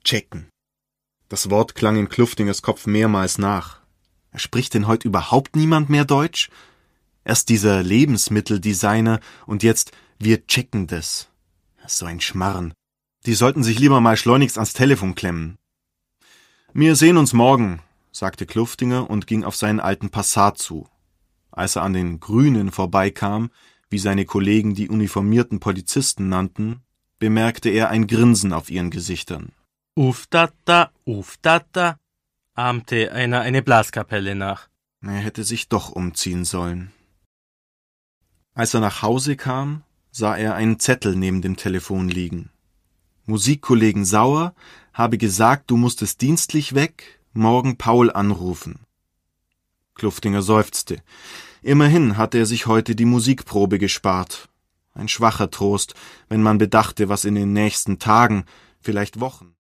checken. Das Wort klang in Kluftingers Kopf mehrmals nach. Spricht denn heute überhaupt niemand mehr Deutsch? Erst dieser Lebensmitteldesigner und jetzt wir checken das. So ein Schmarren. Die sollten sich lieber mal schleunigst ans Telefon klemmen. Wir sehen uns morgen, sagte Kluftinger und ging auf seinen alten Passat zu. Als er an den Grünen vorbeikam, wie seine Kollegen die uniformierten Polizisten nannten, bemerkte er ein Grinsen auf ihren Gesichtern. Uftata, ahmte einer eine Blaskapelle nach. Er hätte sich doch umziehen sollen. Als er nach Hause kam, sah er einen Zettel neben dem Telefon liegen. Musikkollegen Sauer habe gesagt, du musstest dienstlich weg, morgen Paul anrufen. Kluftinger seufzte. Immerhin hatte er sich heute die Musikprobe gespart. Ein schwacher Trost, wenn man bedachte, was in den nächsten Tagen, vielleicht Wochen